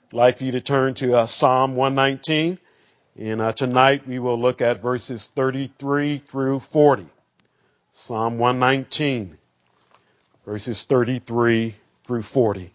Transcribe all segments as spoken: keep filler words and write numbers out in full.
I'd like for you to turn to uh, Psalm one nineteen. And uh, tonight we will look at verses thirty-three through forty. Psalm one nineteen, verses thirty-three through forty.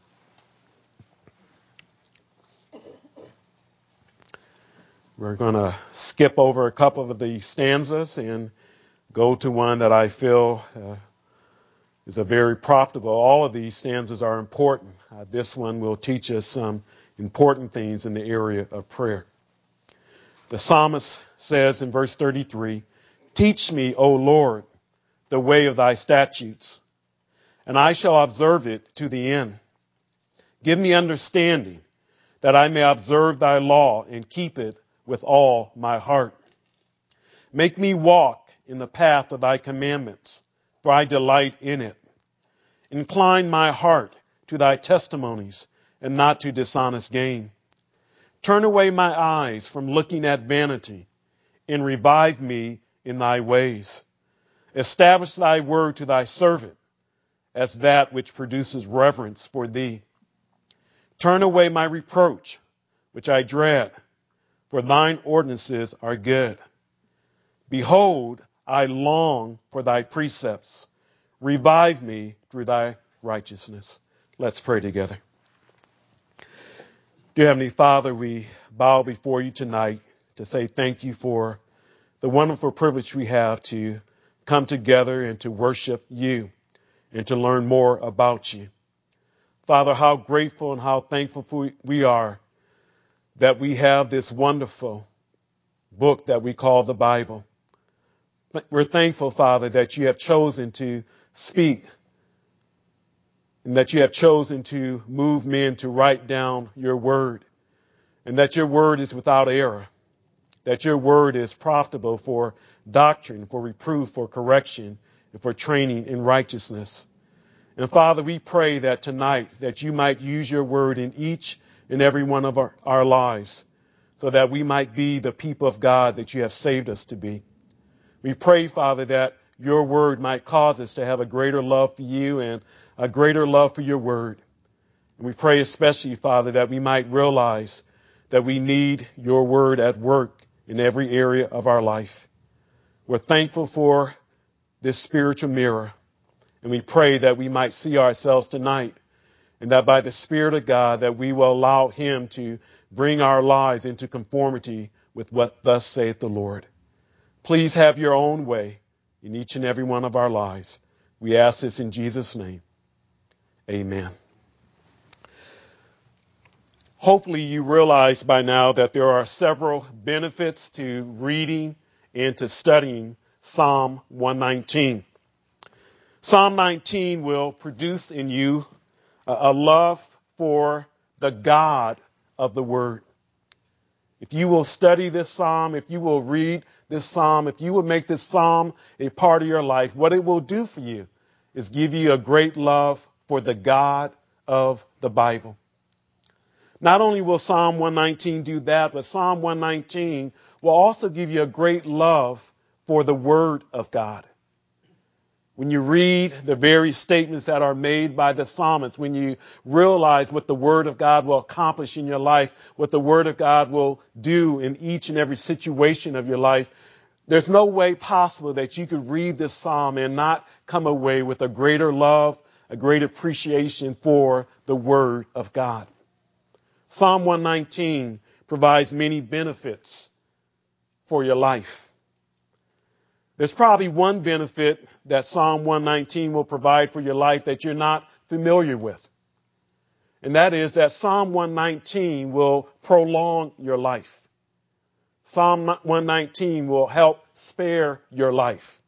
We're going to skip over a couple of the stanzas and go to one that I feel uh, is a very profitable. All of these stanzas are important. Uh, this one will teach us some important things in the area of prayer. The psalmist says in verse thirty-three, "Teach me, O Lord, the way of thy statutes, and I shall observe it to the end. Give me understanding, that I may observe thy law and keep it with all my heart. Make me walk in the path of thy commandments, for I delight in it. Incline my heart to thy testimonies, and not to dishonest gain. Turn away my eyes from looking at vanity, and revive me in thy ways. Establish thy word to thy servant, as that which produces reverence for thee. Turn away my reproach, which I dread, for thine ordinances are good. Behold, I long for thy precepts. Revive me through thy righteousness." Let's pray together. Dear Heavenly Father, we bow before you tonight to say thank you for the wonderful privilege we have to come together and to worship you and to learn more about you. Father, how grateful and how thankful we are that we have this wonderful book that we call the Bible. We're thankful, Father, that you have chosen to speak and that you have chosen to move men to write down your word, and that your word is without error, that your word is profitable for doctrine, for reproof, for correction, and for training in righteousness. And Father, we pray that tonight that you might use your word in each and every one of our, our lives, so that we might be the people of God that you have saved us to be. We pray, Father, that your word might cause us to have a greater love for you and a greater love for your word. And we pray especially, Father, that we might realize that we need your word at work in every area of our life. We're thankful for this spiritual mirror, and we pray that we might see ourselves tonight, and that by the Spirit of God that we will allow him to bring our lives into conformity with what thus saith the Lord. Please have your own way in each and every one of our lives. We ask this in Jesus' name. Amen. Hopefully you realize by now that there are several benefits to reading and to studying Psalm one nineteen. Psalm nineteen will produce in you a love for the God of the Word. If you will study this psalm, if you will read this psalm, if you will make this psalm a part of your life, what it will do for you is give you a great love for the God of the Bible. Not only will Psalm one nineteen do that, but Psalm one nineteen will also give you a great love for the Word of God. When you read the various statements that are made by the psalmist, when you realize what the Word of God will accomplish in your life, what the Word of God will do in each and every situation of your life, there's no way possible that you could read this psalm and not come away with a greater love, a great appreciation for the Word of God. Psalm one nineteen provides many benefits for your life. There's probably one benefit that Psalm one nineteen will provide for your life that you're not familiar with. And that is that Psalm one nineteen will prolong your life. Psalm one nineteen will help spare your life.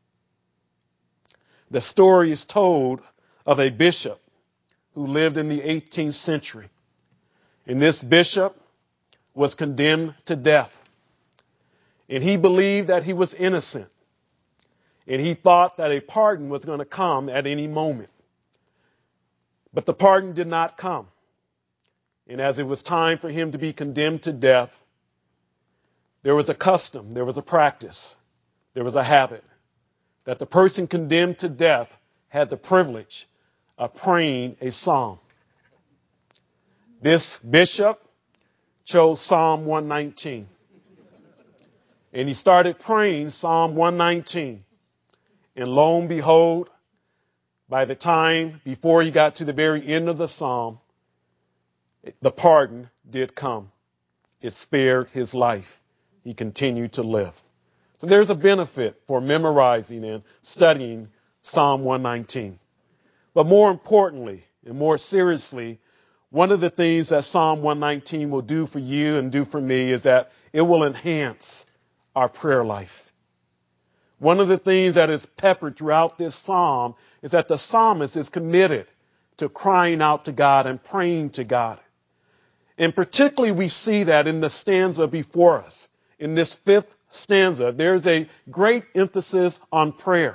The story is told of a bishop who lived in the eighteenth century. And this bishop was condemned to death. And he believed that he was innocent. And he thought that a pardon was going to come at any moment. But the pardon did not come. And as it was time for him to be condemned to death, there was a custom, there was a practice, there was a habit that the person condemned to death had the privilege of praying a psalm. This bishop chose Psalm one nineteen. And he started praying Psalm one nineteen. And lo and behold, by the time before he got to the very end of the psalm, the pardon did come. It spared his life. He continued to live. So there's a benefit for memorizing and studying Psalm one nineteen. But more importantly and more seriously, one of the things that Psalm one nineteen will do for you and do for me is that it will enhance our prayer life. One of the things that is peppered throughout this psalm is that the psalmist is committed to crying out to God and praying to God. And particularly we see that in the stanza before us. In this fifth stanza, there's a great emphasis on prayer.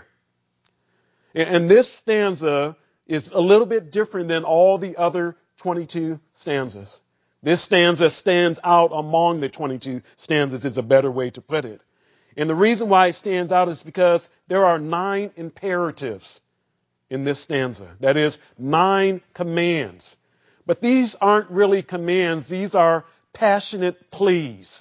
And this stanza is a little bit different than all the other twenty-two stanzas. This stanza stands out among the twenty-two stanzas is a better way to put it. And the reason why it stands out is because there are nine imperatives in this stanza. That is, nine commands. But these aren't really commands. These are passionate pleas.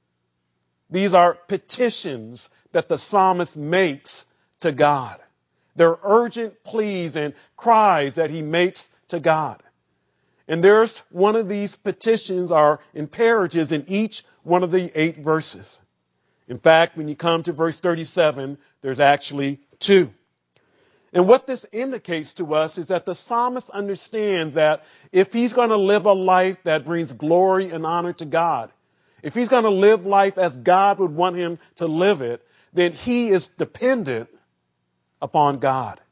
These are petitions that the psalmist makes to God. They're urgent pleas and cries that he makes to God. And there's one of these petitions or imperatives in each one of the eight verses. In fact, when you come to verse thirty-seven, there's actually two. And what this indicates to us is that the psalmist understands that if he's going to live a life that brings glory and honor to God, if he's going to live life as God would want him to live it, then he is dependent upon God.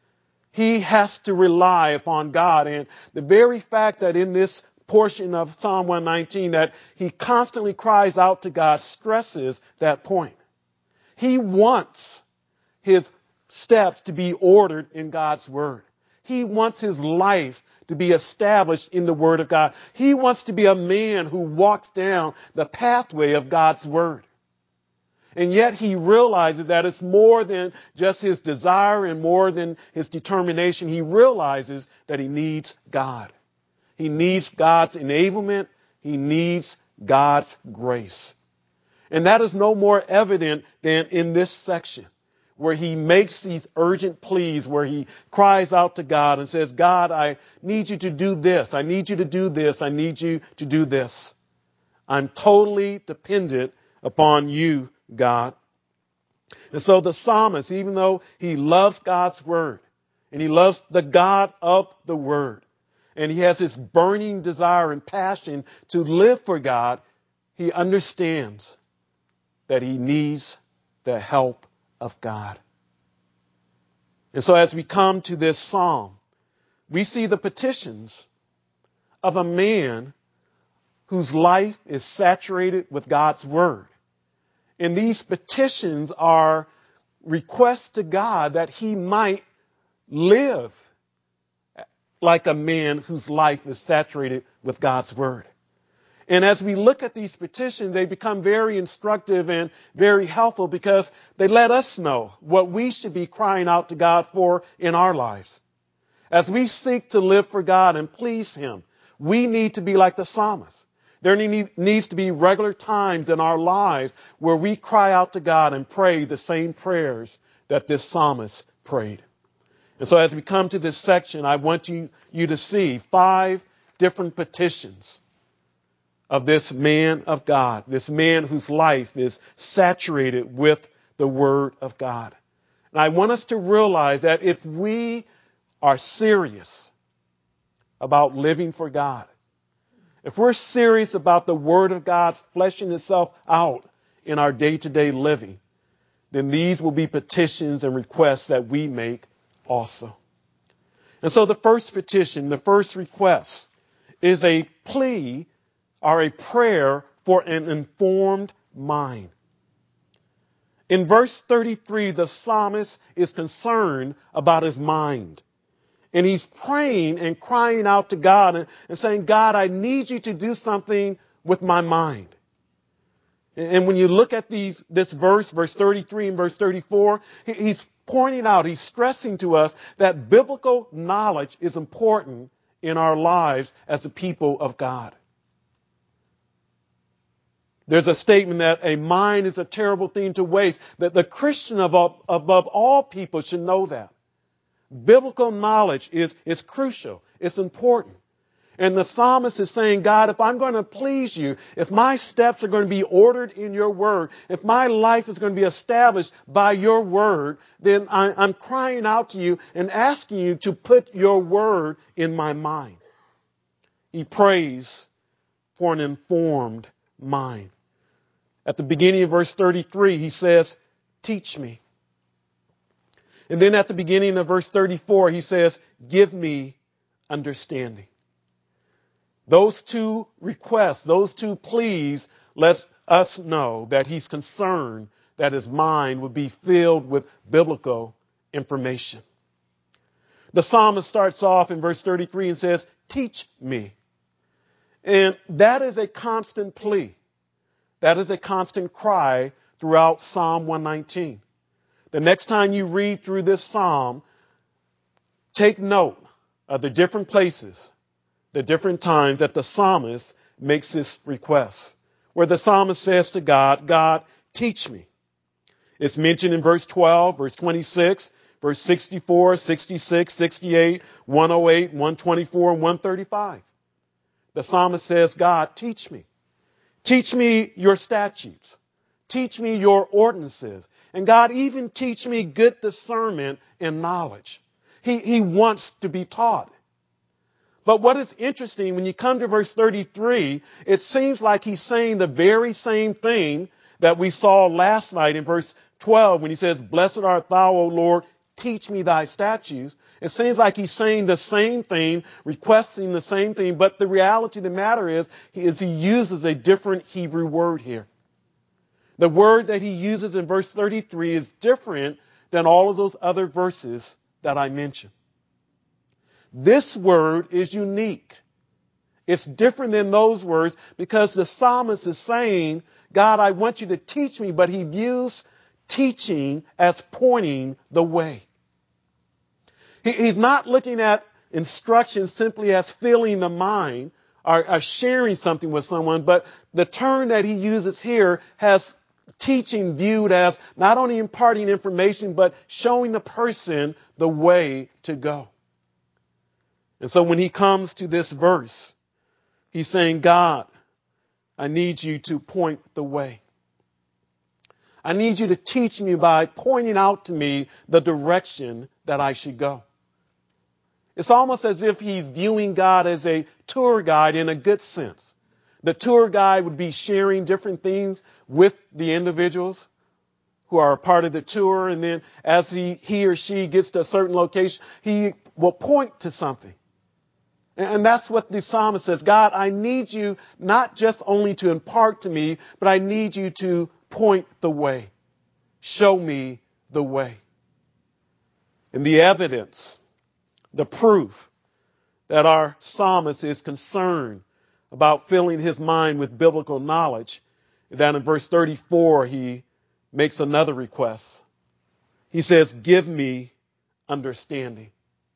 He has to rely upon God. And the very fact that in this portion of Psalm one nineteen that he constantly cries out to God stresses that point. He wants his steps to be ordered in God's word. He wants his life to be established in the word of God. He wants to be a man who walks down the pathway of God's word. And yet he realizes that it's more than just his desire and more than his determination. He realizes that he needs God. He needs God's enablement. He needs God's grace. And that is no more evident than in this section where he makes these urgent pleas, where he cries out to God and says, God, I need you to do this. I need you to do this. I need you to do this. I'm totally dependent upon you, God. And so the psalmist, even though he loves God's word and he loves the God of the word, and he has this burning desire and passion to live for God, he understands that he needs the help of God. And so as we come to this psalm, we see the petitions of a man whose life is saturated with God's word. And these petitions are requests to God that he might live like a man whose life is saturated with God's word. And as we look at these petitions, they become very instructive and very helpful because they let us know what we should be crying out to God for in our lives. As we seek to live for God and please him, we need to be like the psalmist. There needs to be regular times in our lives where we cry out to God and pray the same prayers that this psalmist prayed. And so as we come to this section, I want you, you to see five different petitions of this man of God, this man whose life is saturated with the word of God. And I want us to realize that if we are serious about living for God, if we're serious about the word of God fleshing itself out in our day-to-day living, then these will be petitions and requests that we make also. And so the first petition, the first request, is a plea or a prayer for an informed mind. In verse thirty-three, the psalmist is concerned about his mind. And he's praying and crying out to God and, and saying, God, I need you to do something with my mind. And when you look at these, this verse, verse thirty-three and verse thirty-four, he's pointing out, he's stressing to us that biblical knowledge is important in our lives as a people of God. There's a statement that a mind is a terrible thing to waste, that the Christian above, above all people should know that. Biblical knowledge is, is crucial. It's important. And the psalmist is saying, God, if I'm going to please you, if my steps are going to be ordered in your word, if my life is going to be established by your word, then I, I'm crying out to you and asking you to put your word in my mind. He prays for an informed mind. At the beginning of verse thirty-three, he says, teach me. And then at the beginning of verse thirty-four, he says, give me understanding. Those two requests, those two pleas, let us know that he's concerned that his mind would be filled with biblical information. The psalmist starts off in verse thirty-three and says, teach me. And that is a constant plea. That is a constant cry throughout Psalm one nineteen. The next time you read through this psalm, take note of the different places, the different times that the psalmist makes this request. Where the psalmist says to God, God, teach me. It's mentioned in verse twelve, verse twenty-six, verse sixty-four, sixty-six, sixty-eight, one oh eight, one twenty-four, and one thirty-five. The psalmist says, God, teach me. Teach me your statutes. Teach me your ordinances. And God, even teach me good discernment and knowledge. He, he wants to be taught. But what is interesting, when you come to verse thirty-three, it seems like he's saying the very same thing that we saw last night in verse twelve when he says, blessed art thou, O Lord, teach me thy statutes. It seems like he's saying the same thing, requesting the same thing, but the reality of the matter is, is he uses a different Hebrew word here. The word that he uses in verse thirty-three is different than all of those other verses that I mentioned. This word is unique. It's different than those words because the psalmist is saying, God, I want you to teach me, but he views teaching as pointing the way. He, he's not looking at instruction simply as filling the mind or, or sharing something with someone, but the term that he uses here has teaching viewed as not only imparting information, but showing the person the way to go. And so when he comes to this verse, he's saying, God, I need you to point the way. I need you to teach me by pointing out to me the direction that I should go. It's almost as if he's viewing God as a tour guide in a good sense. The tour guide would be sharing different things with the individuals who are a part of the tour. And then as he, he or she gets to a certain location, he will point to something. And that's what the psalmist says. God, I need you not just only to impart to me, but I need you to point the way. Show me the way. And the evidence, the proof that our psalmist is concerned about filling his mind with biblical knowledge, that in verse thirty-four, he makes another request. He says, give me understanding.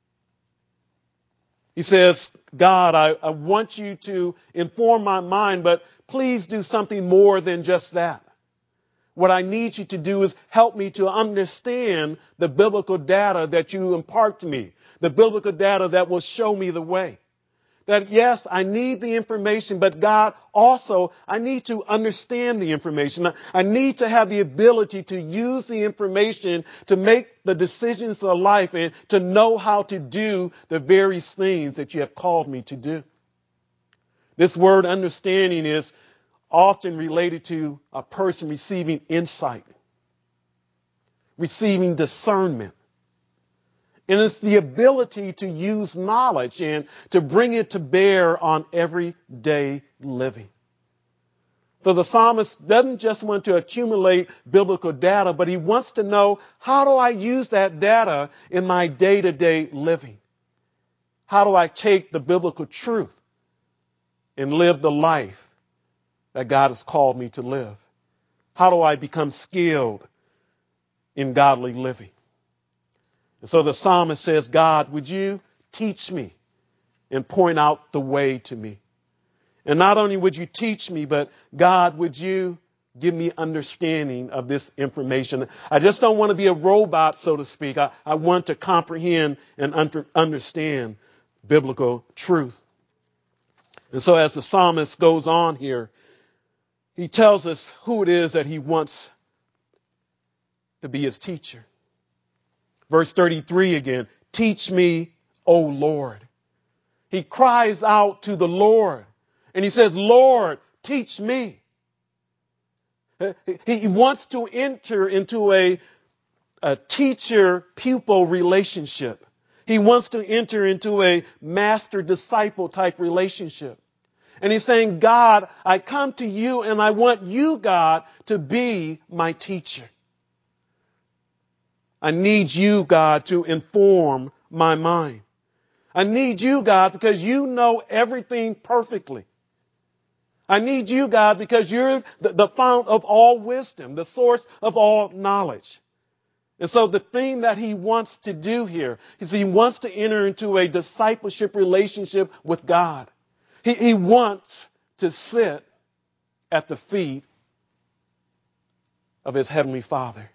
He says, God, I, I want you to inform my mind, but please do something more than just that. What I need you to do is help me to understand the biblical data that you impart to me, the biblical data that will show me the way. That yes, I need the information, but God, also, I need to understand the information. I need to have the ability to use the information to make the decisions of life and to know how to do the various things that you have called me to do. This word understanding is often related to a person receiving insight, receiving discernment. And it's the ability to use knowledge and to bring it to bear on everyday living. So the psalmist doesn't just want to accumulate biblical data, but he wants to know, how do I use that data in my day-to-day living? How do I take the biblical truth and live the life that God has called me to live? How do I become skilled in godly living? And so the psalmist says, God, would you teach me and point out the way to me? And not only would you teach me, but God, would you give me understanding of this information? I just don't want to be a robot, so to speak. I, I want to comprehend and under, understand biblical truth. And so as the psalmist goes on here, he tells us who it is that he wants to be his teacher. Verse thirty-three again, teach me, O Lord. He cries out to the Lord and he says, Lord, teach me. He wants to enter into a, a teacher-pupil relationship. He wants to enter into a master-disciple type relationship. And he's saying, God, I come to you and I want you, God, to be my teacher. I need you, God, to inform my mind. I need you, God, because you know everything perfectly. I need you, God, because you're the, the fount of all wisdom, the source of all knowledge. And so the thing that he wants to do here is he wants to enter into a discipleship relationship with God. He, he wants to sit at the feet of his heavenly Father.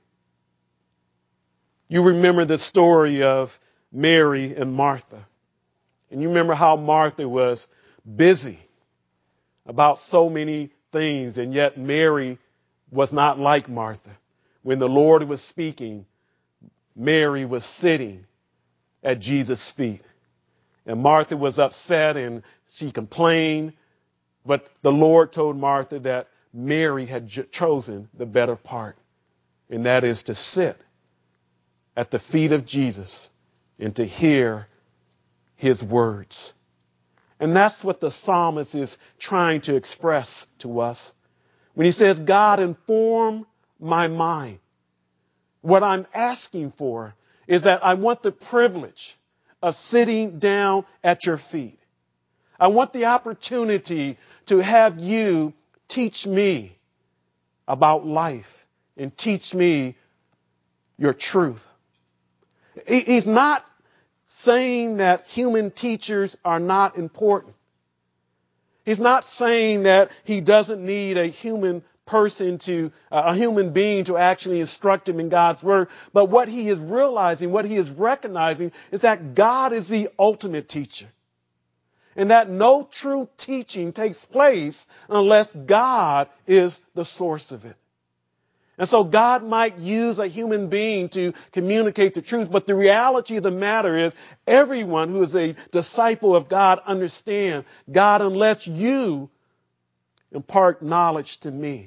You remember the story of Mary and Martha. And you remember how Martha was busy about so many things, and yet Mary was not like Martha. When the Lord was speaking, Mary was sitting at Jesus' feet. And Martha was upset and she complained, but the Lord told Martha that Mary had j- chosen the better part, and that is to sit at the feet of Jesus and to hear his words. And that's what the psalmist is trying to express to us. When he says, God, inform my mind. What I'm asking for is that I want the privilege of sitting down at your feet. I want the opportunity to have you teach me about life and teach me your truth. He's not saying that human teachers are not important. He's not saying that he doesn't need a human person to, uh, a human being to actually instruct him in God's word. But what he is realizing, what he is recognizing is that God is the ultimate teacher. And that no true teaching takes place unless God is the source of it. And so God might use a human being to communicate the truth, but the reality of the matter is everyone who is a disciple of God understands, God, unless you impart knowledge to me,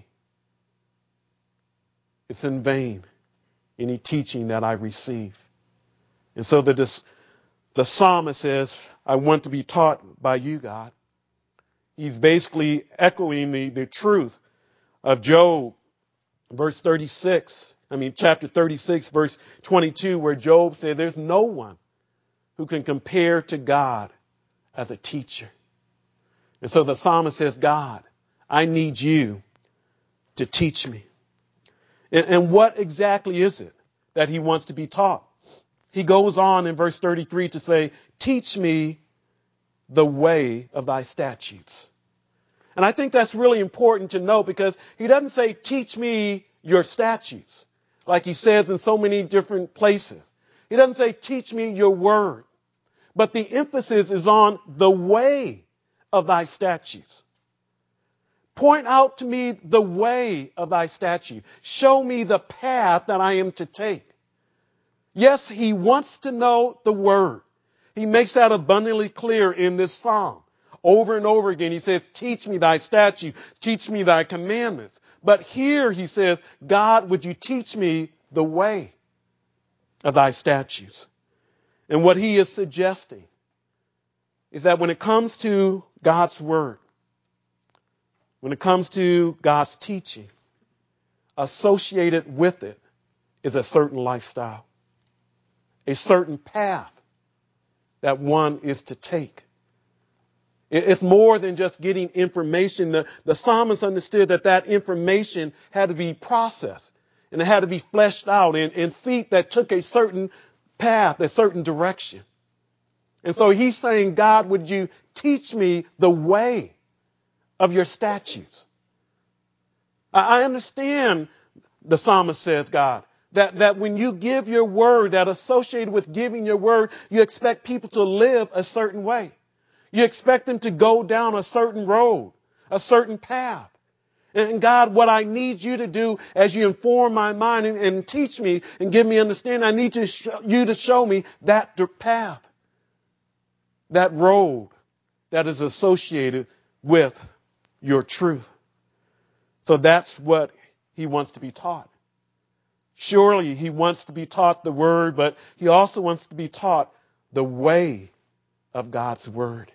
it's in vain, any teaching that I receive. And so the, the psalmist says, I want to be taught by you, God. He's basically echoing the, the truth of Job. Verse thirty-six, I mean, chapter thirty-six, verse twenty-two, where Job said, there's no one who can compare to God as a teacher. And so the psalmist says, God, I need you to teach me. And, and what exactly is it that he wants to be taught? He goes on in verse thirty-three to say, teach me the way of thy statutes. And I think that's really important to know because he doesn't say, teach me your statutes, like he says in so many different places. He doesn't say, teach me your word. But the emphasis is on the way of thy statutes. Point out to me the way of thy statute. Show me the path that I am to take. Yes, he wants to know the word. He makes that abundantly clear in this psalm. Over and over again, he says, teach me thy statute, teach me thy commandments. But here he says, God, would you teach me the way of thy statutes? And what he is suggesting is that when it comes to God's word, when it comes to God's teaching, associated with it is a certain lifestyle, a certain path that one is to take. It's more than just getting information. The, the psalmist understood that that information had to be processed and it had to be fleshed out in, in feet that took a certain path, a certain direction. And so he's saying, God, would you teach me the way of your statutes. I understand, the psalmist says, God, that, that when you give your word, that associated with giving your word, you expect people to live a certain way. You expect them to go down a certain road, a certain path. And God, what I need you to do as you inform my mind and, and teach me and give me understanding, I need to sh- you to show me that path, that road that is associated with your truth. So that's what he wants to be taught. Surely he wants to be taught the word, but he also wants to be taught the way of God's word.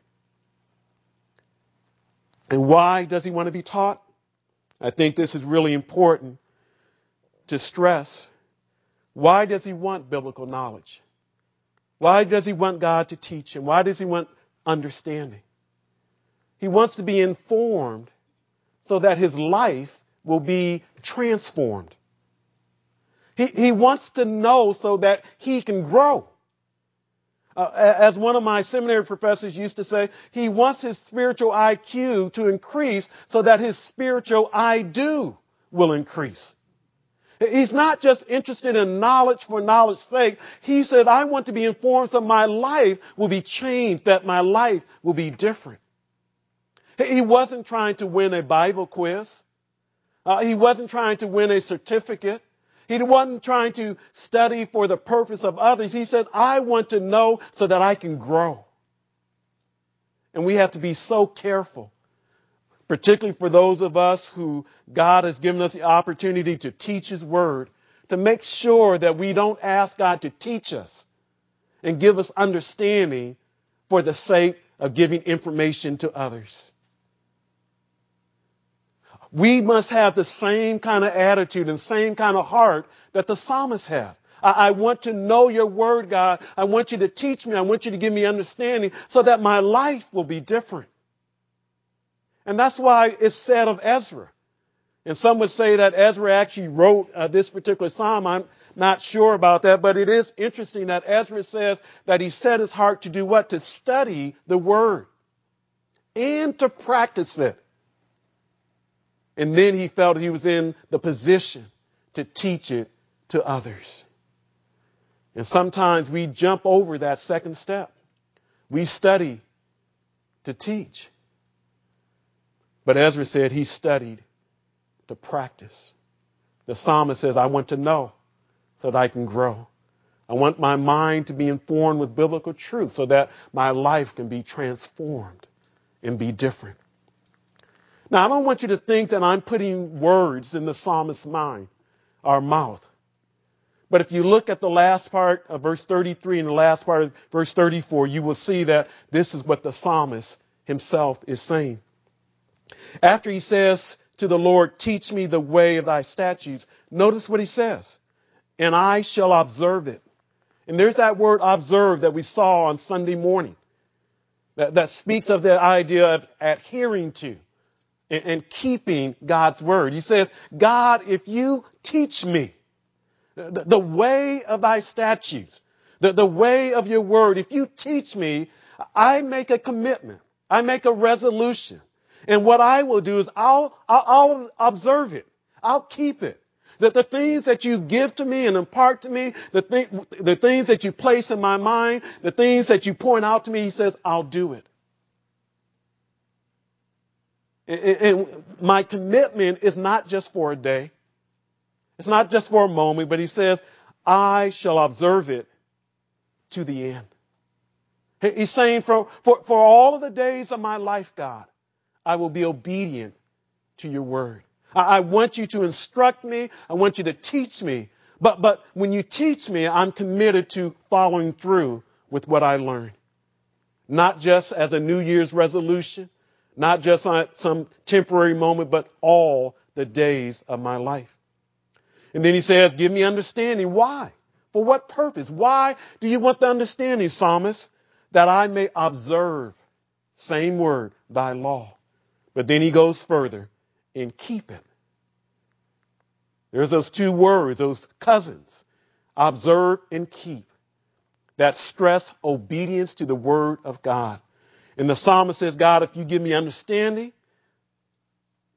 And why does he want to be taught? I think this is really important to stress. Why does he want biblical knowledge? Why does he want God to teach him? Why does he want understanding? He wants to be informed so that his life will be transformed. He, he wants to know so that he can grow. Uh, as one of my seminary professors used to say, he wants his spiritual I Q to increase so that his spiritual I do will increase. He's not just interested in knowledge for knowledge's sake. He said, I want to be informed so my life will be changed, that my life will be different. He wasn't trying to win a Bible quiz. Uh, he wasn't trying to win a certificate. He wasn't trying to study for the purpose of others. He said, I want to know so that I can grow. And we have to be so careful, particularly for those of us who God has given us the opportunity to teach his word, to make sure that we don't ask God to teach us and give us understanding for the sake of giving information to others. We must have the same kind of attitude and same kind of heart that the psalmist had. I, I want to know your word, God. I want you to teach me. I want you to give me understanding so that my life will be different. And that's why it's said of Ezra. And some would say that Ezra actually wrote uh, this particular psalm. I'm not sure about that, but it is interesting that Ezra says that he set his heart to do what? To study the word and to practice it. And then he felt he was in the position to teach it to others. And sometimes we jump over that second step. We study to teach. But Ezra said he studied to practice. The psalmist says, I want to know so that I can grow. I want my mind to be informed with biblical truth so that my life can be transformed and be different. Now, I don't want you to think that I'm putting words in the psalmist's mind, our mouth. But if you look at the last part of verse thirty-three and the last part of verse thirty-four, you will see that this is what the psalmist himself is saying. After he says to the Lord, teach me the way of thy statutes, notice what he says, and I shall observe it. And there's that word observe that we saw on Sunday morning that, that speaks of the idea of adhering to and, and keeping God's word. He says, God, if you teach me the, the way of thy statutes, the, the way of your word, if you teach me, I make a commitment. I make a resolution. And what I will do is I'll, I'll, I'll observe it. I'll keep it. That the things that you give to me and impart to me, the, th- the things that you place in my mind, the things that you point out to me, he says, I'll do it. And, and my commitment is not just for a day. It's not just for a moment, but he says, I shall observe it to the end. He's saying for, for, for all of the days of my life, God, I will be obedient to your word. I, I want you to instruct me. I want you to teach me. But, but when you teach me, I'm committed to following through with what I learned. Not just as a New Year's resolution, not just on some temporary moment, but all the days of my life. And then he says, give me understanding. Why? For what purpose? Why do you want the understanding, psalmist? That I may observe, same word, thy law. But then he goes further, and keep it. There's those two words, those cousins, observe and keep, that stress obedience to the word of God. And the psalmist says, God, if you give me understanding,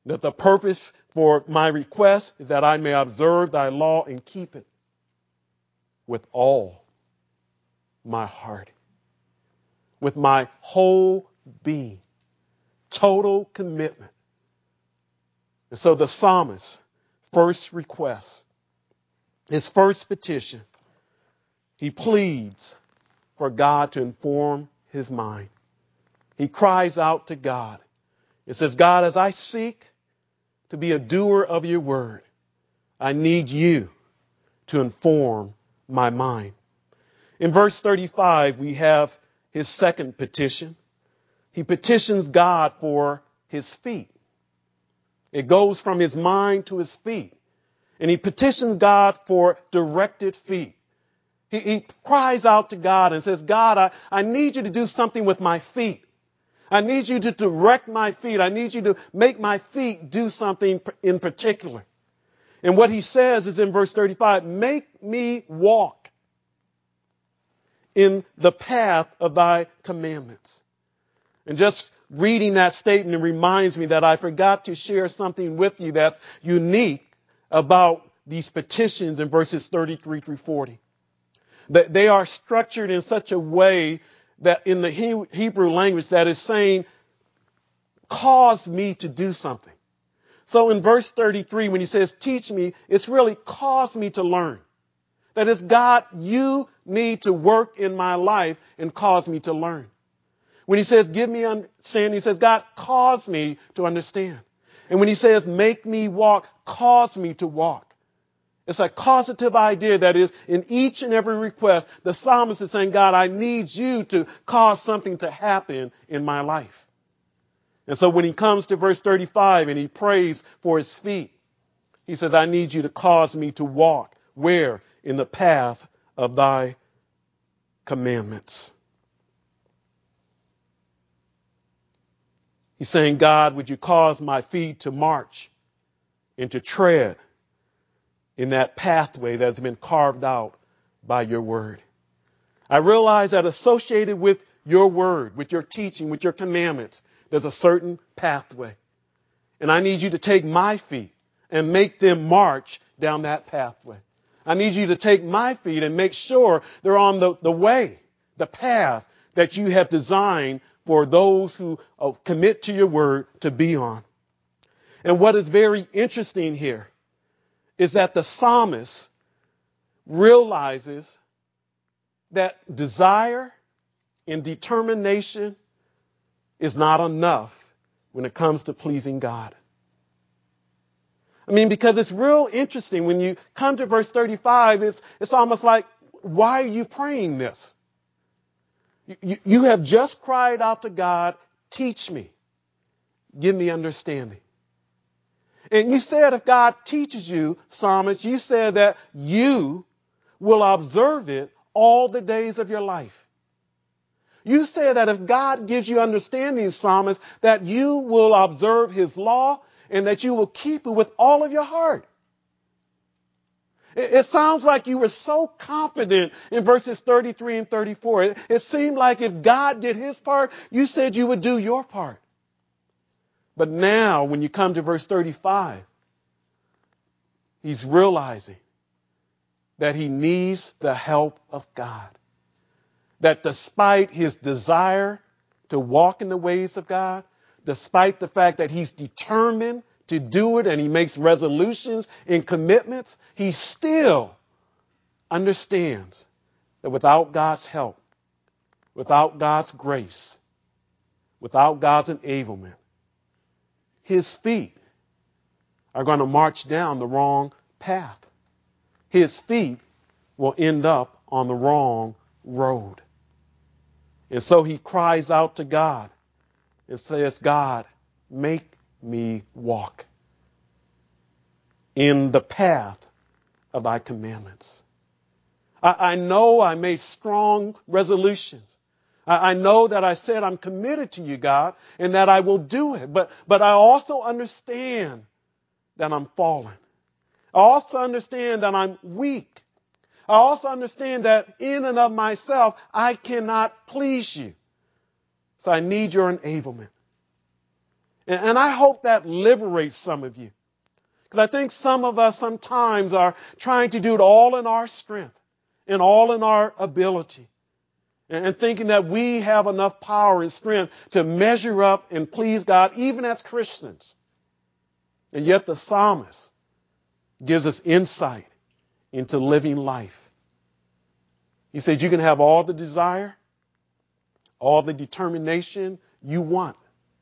That the purpose for my request is that I may observe thy law and keep it with all my heart, with my whole being, total commitment. And so the psalmist's first request, his first petition, he pleads for God to inform his mind. He cries out to God. It says, God, as I seek to be a doer of your word, I need you to inform my mind. In verse thirty-five, we have his second petition. He petitions God for his feet. It goes from his mind to his feet. And he petitions God for directed feet. He, he cries out to God and says, God, I, I need you to do something with my feet. I need you to direct my feet. I need you to make my feet do something in particular. And what he says is in verse thirty-five, make me walk in the path of thy commandments. And just reading that statement reminds me that I forgot to share something with you that's unique about these petitions in verses thirty-three through forty. That they are structured in such a way that in the Hebrew language that is saying, cause me to do something. So in verse thirty-three, when he says, teach me, it's really cause me to learn. That is, God, you need to work in my life and cause me to learn. When he says, give me understanding, he says, God, cause me to understand. And when he says, make me walk, cause me to walk. It's a causative idea that is in each and every request. The psalmist is saying, God, I need you to cause something to happen in my life. And so when he comes to verse thirty-five and he prays for his feet, he says, I need you to cause me to walk. Where? In the path of thy commandments. He's saying, God, would you cause my feet to march and to tread in that pathway that has been carved out by your word. I realize that associated with your word, with your teaching, with your commandments, there's a certain pathway. And I need you to take my feet and make them march down that pathway. I need you to take my feet and make sure they're on the, the way, the path that you have designed for those who uh, commit to your word to be on. And what is very interesting here is that the psalmist realizes that desire and determination is not enough when it comes to pleasing God. I mean, because it's real interesting when you come to verse thirty-five, it's, it's almost like, why are you praying this? You, you, you have just cried out to God, teach me, give me understanding. And you said if God teaches you, psalmist, you said that you will observe it all the days of your life. You said that if God gives you understanding, psalmist, that you will observe his law and that you will keep it with all of your heart. It, it sounds like you were so confident in verses thirty-three and thirty-four. It, it seemed like if God did his part, you said you would do your part. But now, when you come to verse thirty-five, he's realizing that he needs the help of God. That despite his desire to walk in the ways of God, despite the fact that he's determined to do it and he makes resolutions and commitments, he still understands that without God's help, without God's grace, without God's enablement, his feet are going to march down the wrong path. His feet will end up on the wrong road. And so he cries out to God and says, God, make me walk in the path of thy commandments. I, I know I made strong resolutions. I, I know that I said I'm committed to you, God, and that I will do it. But, but I also understand that I'm fallen. I also understand that I'm weak. I also understand that in and of myself, I cannot please you. So I need your enablement. And, and I hope that liberates some of you. Because I think some of us sometimes are trying to do it all in our strength and all in our ability. And, and thinking that we have enough power and strength to measure up and please God, even as Christians. And yet the psalmist gives us insight into living life. He says you can have all the desire, all the determination you want.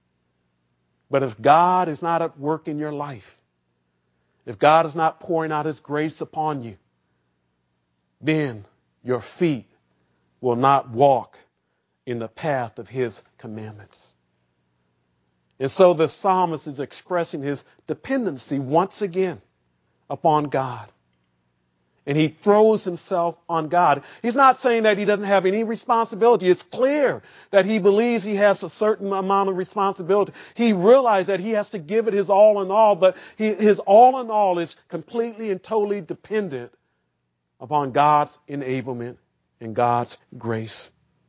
But if God is not at work in your life, if God is not pouring out His grace upon you, then your feet will not walk in the path of His commandments. And so the psalmist is expressing his dependency once again upon God. And he throws himself on God. He's not saying that he doesn't have any responsibility. It's clear that he believes he has a certain amount of responsibility. He realized that he has to give it his all in all, but he, his all in all is completely and totally dependent upon God's enablement and God's grace.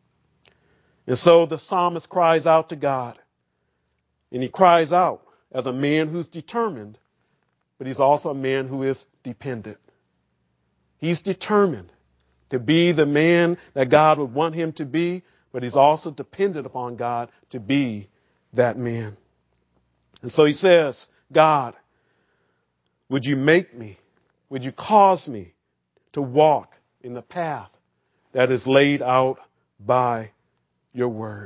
And so the psalmist cries out to God. And he cries out as a man who's determined, but he's also a man who is dependent. He's determined to be the man that God would want him to be, but he's also dependent upon God to be that man. And so he says, God, would you make me, would you cause me to walk in the path that is laid out by your word?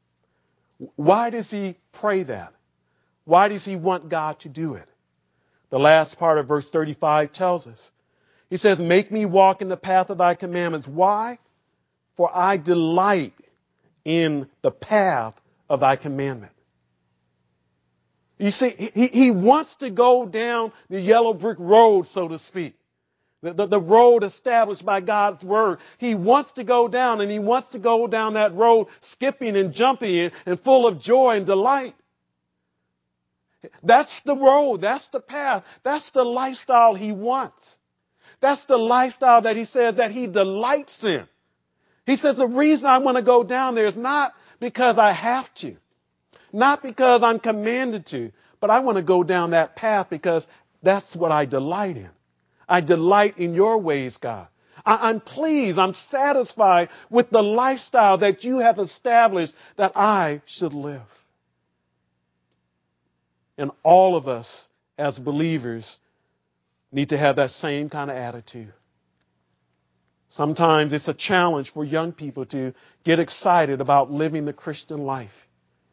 Why does he pray that? Why does he want God to do it? The last part of verse thirty-five tells us. He says, make me walk in the path of thy commandments. Why? For I delight in the path of thy commandment. You see, he, he wants to go down the yellow brick road, so to speak. The, the, the road established by God's word. He wants to go down, and he wants to go down that road skipping and jumping and, and full of joy and delight. That's the road. That's the path. That's the lifestyle he wants. That's the lifestyle that he says that he delights in. He says the reason I want to go down there is not because I have to, not because I'm commanded to, but I want to go down that path because that's what I delight in. I delight in your ways, God. I, I'm pleased, I'm satisfied with the lifestyle that you have established that I should live. And all of us as believers need to have that same kind of attitude. Sometimes it's a challenge for young people to get excited about living the Christian life.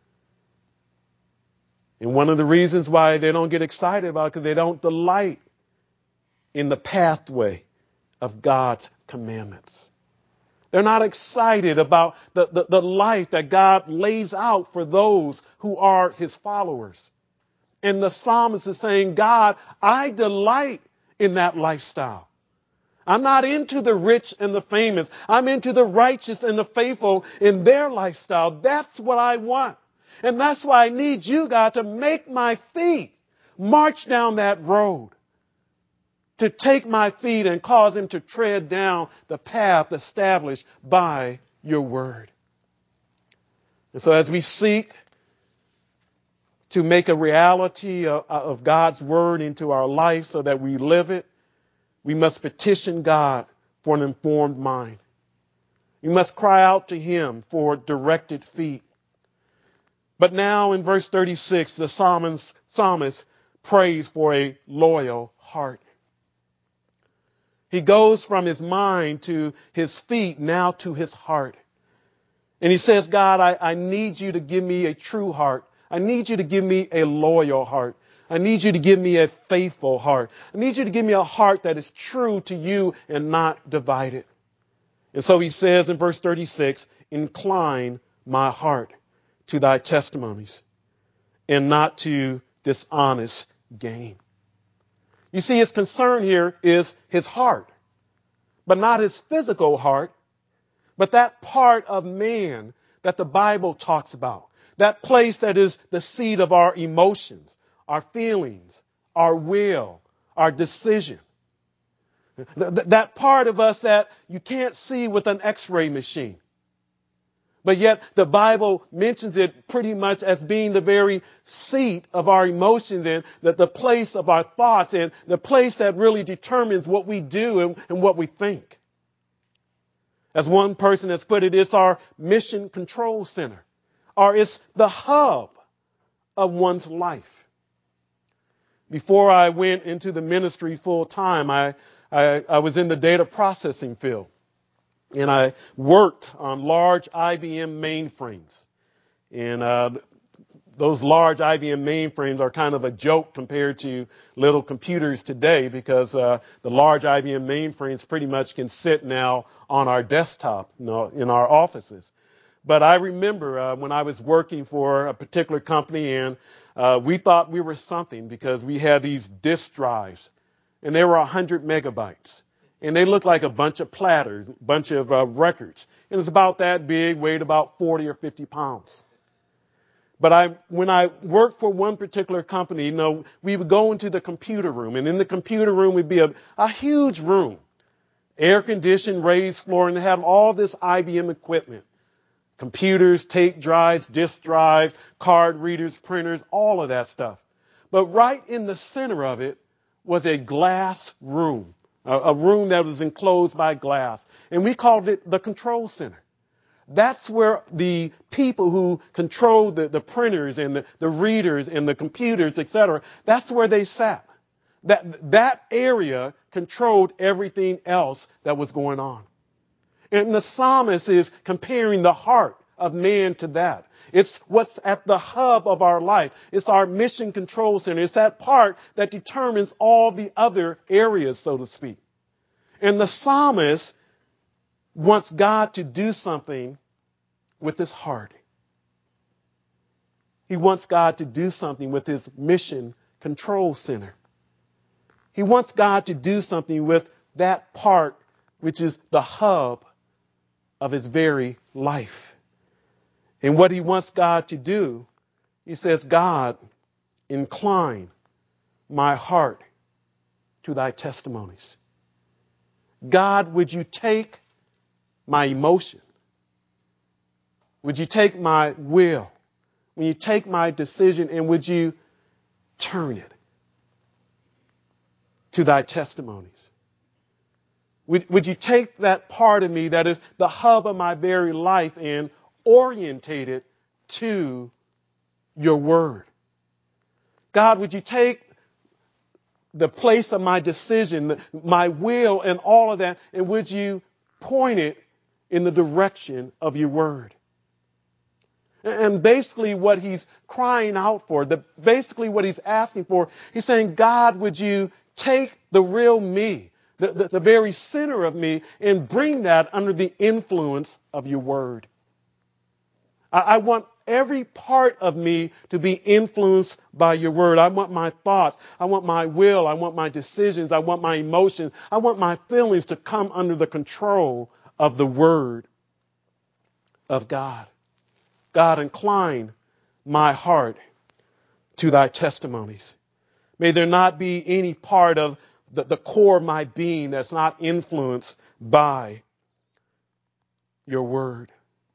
And one of the reasons why they don't get excited about it is because they don't delight in the pathway of God's commandments. They're not excited about the, the, the life that God lays out for those who are his followers. And the psalmist is saying, God, I delight in that lifestyle. I'm not into the rich and the famous. I'm into the righteous and the faithful in their lifestyle. That's what I want. And that's why I need you, God, to make my feet march down that road. To take my feet and cause them to tread down the path established by your word. And so as we seek to make a reality of, of God's word into our life so that we live it, we must petition God for an informed mind. We must cry out to him for directed feet. But now in verse thirty-six, the psalmist, psalmist prays for a loyal heart. He goes from his mind to his feet, now to his heart. And he says, God, I, I need you to give me a true heart. I need you to give me a loyal heart. I need you to give me a faithful heart. I need you to give me a heart that is true to you and not divided. And so he says in verse thirty-six, incline my heart to thy testimonies and not to dishonest gain. You see, his concern here is his heart, but not his physical heart, but that part of man that the Bible talks about, that place that is the seat of our emotions, our feelings, our will, our decision. Th- that part of us that you can't see with an x-ray machine, But yet the Bible mentions it pretty much as being the very seat of our emotions and the, the place of our thoughts and the place that really determines what we do and, and what we think. As one person has put it, it's our mission control center, or it's the hub of one's life. Before I went into the ministry full time, I, I, I was in the data processing field. And I worked on large I B M mainframes. And uh, those large I B M mainframes are kind of a joke compared to little computers today, because uh, the large I B M mainframes pretty much can sit now on our desktop, you know, in our offices. But I remember uh, when I was working for a particular company, and uh, we thought we were something because we had these disk drives, and they were one hundred megabytes. And they looked like a bunch of platters, a bunch of uh, records. And it's about that big, weighed about forty or fifty pounds. But I, when I worked for one particular company, you know, we would go into the computer room, and in the computer room would be a, a huge room, air-conditioned, raised floor, and they have all this I B M equipment. Computers, tape drives, disk drives, card readers, printers, all of that stuff. But right in the center of it was a glass room. A room that was enclosed by glass. And we called it the control center. That's where the people who controlled the, the printers and the, the readers and the computers, et cetera, that's where they sat. That, that area controlled everything else that was going on. And the psalmist is comparing the heart of man to that. It's what's at the hub of our life. It's our mission control center. It's that part that determines all the other areas, so to speak. And the psalmist wants God to do something with his heart. He wants God to do something with his mission control center. He wants God to do something with that part which is the hub of his very life. And what he wants God to do, he says, God, incline my heart to thy testimonies. God, would you take my emotion? Would you take my will? Would you take my decision, and would you turn it to thy testimonies? Would, would you take that part of me that is the hub of my very life and orientate it to your word? God, would you take the place of my decision, my will, and all of that, and would you point it in the direction of your word? And basically what he's crying out for, the, basically what he's asking for, he's saying, God, would you take the real me, the, the, the very center of me, and bring that under the influence of your word? I, I want every part of me to be influenced by your word. I want my thoughts. I want my will. I want my decisions. I want my emotions. I want my feelings to come under the control of the word of God. God, incline my heart to thy testimonies. May there not be any part of the, the core of my being that's not influenced by your word.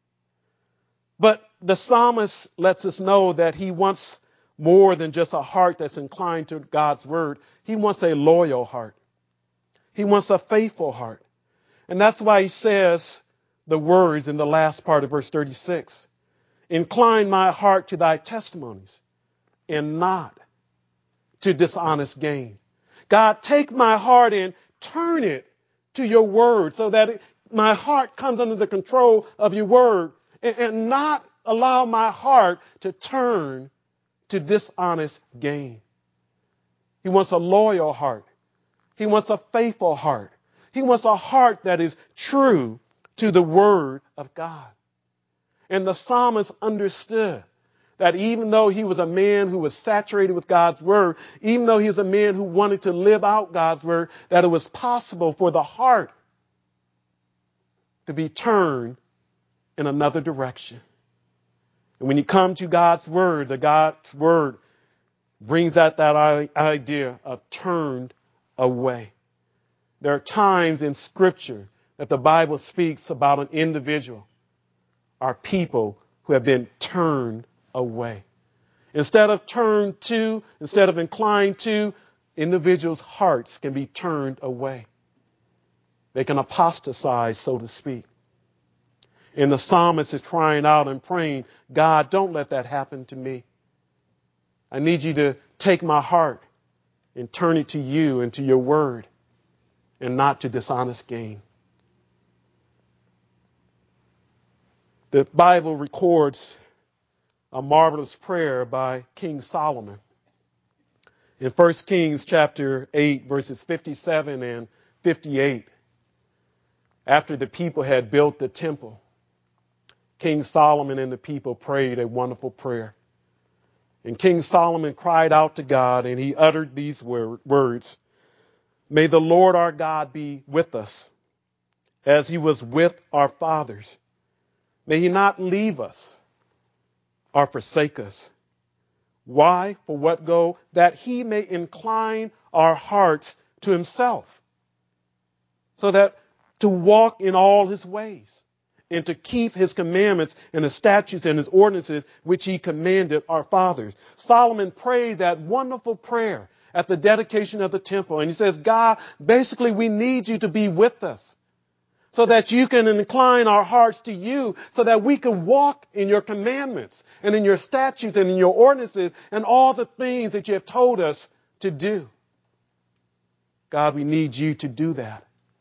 But the psalmist lets us know that he wants more than just a heart that's inclined to God's word. He wants a loyal heart. He wants a faithful heart. And that's why he says the words in the last part of verse thirty-six. Incline my heart to thy testimonies and not to dishonest gain. God, take my heart and turn it to your word so that it, my heart comes under the control of your word, and, and not allow my heart to turn to dishonest gain. He wants a loyal heart. He wants a faithful heart. He wants a heart that is true to the word of God. And the psalmist understood that even though he was a man who was saturated with God's word, even though he was a man who wanted to live out God's word, that it was possible for the heart to be turned in another direction. And when you come to God's word, the God's word brings out that idea of turned away. There are times in Scripture that the Bible speaks about an individual are people who have been turned away. Instead of turned to, instead of inclined to, individuals' hearts can be turned away. They can apostatize, so to speak. And the psalmist is crying out and praying, God, don't let that happen to me. I need you to take my heart and turn it to you and to your word and not to dishonest gain. The Bible records a marvelous prayer by King Solomon. In First Kings chapter eight, verses fifty-seven and fifty-eight, after the people had built the temple, King Solomon and the people prayed a wonderful prayer. And King Solomon cried out to God, and he uttered these wor- words, May the Lord our God be with us, as he was with our fathers. May he not leave us or forsake us. Why? For what go? That he may incline our hearts to himself, so that to walk in all his ways, and to keep his commandments and his statutes and his ordinances, which he commanded our fathers. Solomon prayed that wonderful prayer at the dedication of the temple. And he says, God, basically we need you to be with us so that you can incline our hearts to you, so that we can walk in your commandments and in your statutes and in your ordinances and all the things that you have told us to do. God, we need you to do that.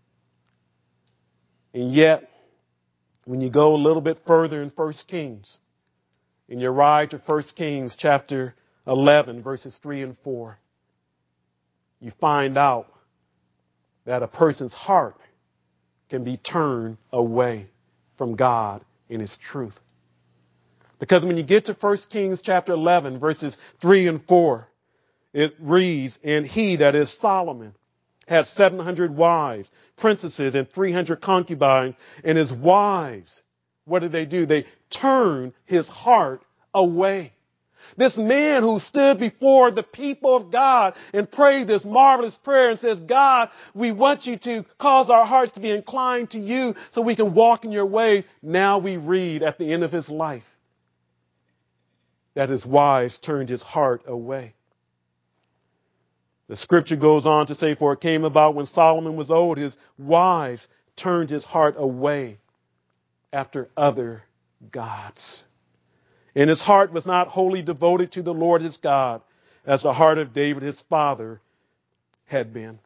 And yet, when you go a little bit further in First Kings, and you arrive to First Kings chapter eleven, verses three and four, you find out that a person's heart can be turned away from God and his truth. Because when you get to First Kings chapter eleven, verses three and four, it reads, And he, that is Solomon, had seven hundred wives, princesses, and three hundred concubines, and his wives, what did they do? They turned his heart away. This man who stood before the people of God and prayed this marvelous prayer and says, God, we want you to cause our hearts to be inclined to you so we can walk in your ways. Now we read at the end of his life that his wives turned his heart away. The scripture goes on to say, for it came about when Solomon was old, his wives turned his heart away after other gods. And his heart was not wholly devoted to the Lord his God, as the heart of David his father had been.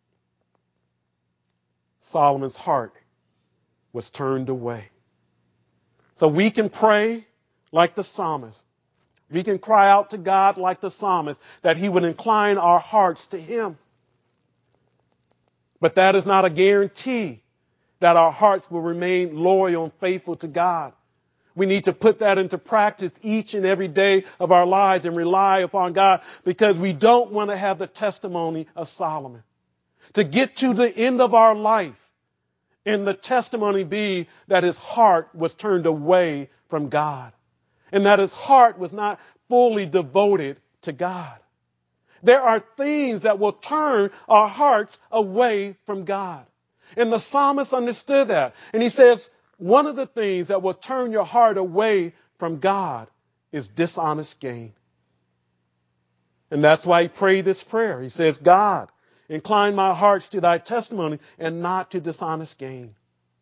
Solomon's heart was turned away. So we can pray like the psalmist. We can cry out to God like the psalmist, that he would incline our hearts to him. But that is not a guarantee that our hearts will remain loyal and faithful to God. We need to put that into practice each and every day of our lives and rely upon God, because we don't want to have the testimony of Solomon. To get to the end of our life and the testimony be that his heart was turned away from God and that his heart was not fully devoted to God. There are things that will turn our hearts away from God. And the psalmist understood that. And he says, one of the things that will turn your heart away from God is dishonest gain. And that's why he prayed this prayer. He says, God, incline my hearts to thy testimony and not to dishonest gain.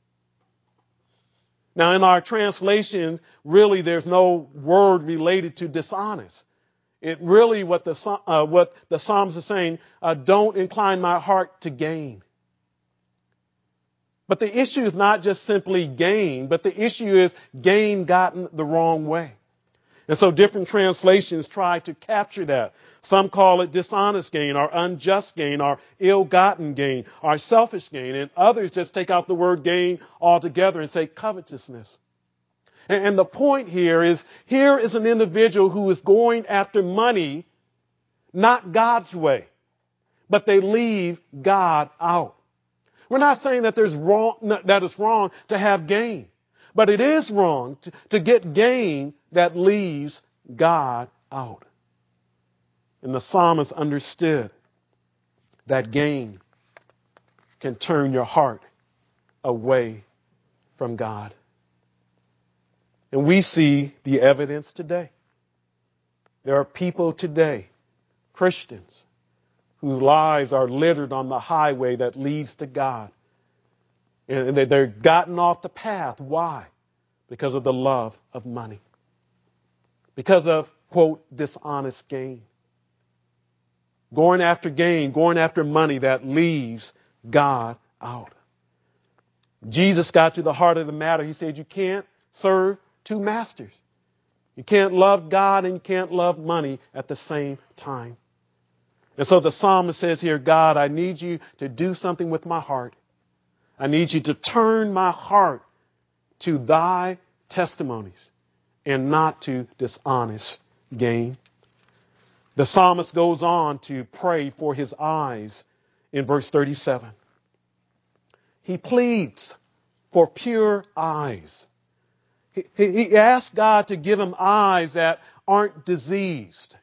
Now, in our translations, really there's no word related to dishonest. It really, what the, uh, what the Psalms is saying, uh, don't incline my heart to gain. But the issue is not just simply gain, but the issue is gain gotten the wrong way. And so different translations try to capture that. Some call it dishonest gain or unjust gain or ill-gotten gain or selfish gain. And others just take out the word gain altogether and say covetousness. And, and the point here is, here is an individual who is going after money, not God's way, but they leave God out. We're not saying that there's wrong, that it's wrong to have gain, but it is wrong to, to get gain that leaves God out. And the psalmist understood that gain can turn your heart away from God. And we see the evidence today. There are people today, Christians, whose lives are littered on the highway that leads to God. And they're gotten off the path. Why? Because of the love of money. Because of, quote, dishonest gain. Going after gain, going after money that leaves God out. Jesus got to the heart of the matter. He said you can't serve two masters. You can't love God and you can't love money at the same time. And so the psalmist says here, God, I need you to do something with my heart. I need you to turn my heart to thy testimonies and not to dishonest gain. The psalmist goes on to pray for his eyes in verse thirty-seven. He pleads for pure eyes. He, he, he asks God to give him eyes that aren't diseased.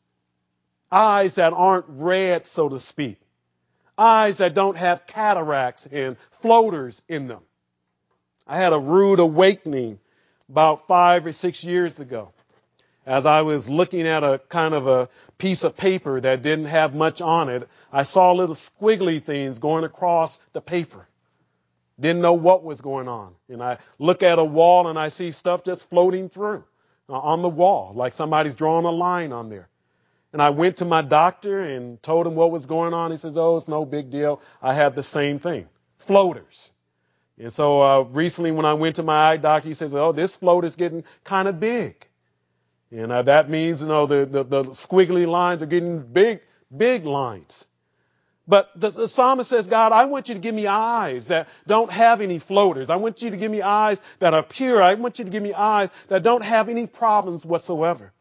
Eyes that aren't red, so to speak. Eyes that don't have cataracts and floaters in them. I had a rude awakening about five or six years ago as I was looking at a kind of a piece of paper that didn't have much on it. I saw little squiggly things going across the paper. Didn't know what was going on. And I look at a wall and I see stuff just floating through uh, on the wall, like somebody's drawing a line on there. And I went to my doctor and told him what was going on. He says, oh, it's no big deal. I have the same thing. Floaters. And so uh, recently when I went to my eye doctor, he says, oh, this floater's getting kind of big. And uh, that means, you know, the, the, the squiggly lines are getting big, big lines. But the, the psalmist says, God, I want you to give me eyes that don't have any floaters. I want you to give me eyes that are pure. I want you to give me eyes that don't have any problems whatsoever.